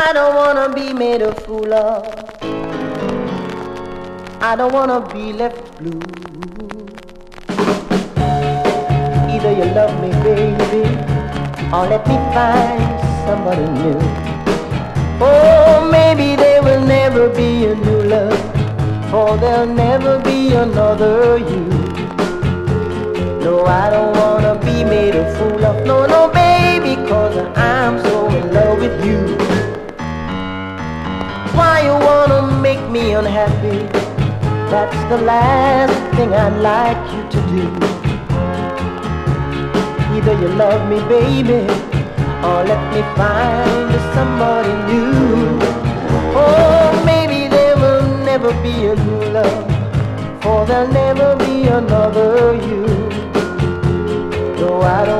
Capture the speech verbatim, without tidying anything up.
I don't wanna be made a fool of. I don't wanna be left blue. Either you love me, baby, or let me find somebody new. Oh, maybe there will never be a new love, for there'll never be another you. No, I don't wanna be made a fool of. No, no, baby, cause I'm so in love with you. Why you wanna make me unhappy? That's the last thing I'd like you to do. Either you love me, baby, or let me find somebody new. Oh, maybe there will never be a new love, for there'll never be another you. No, I don't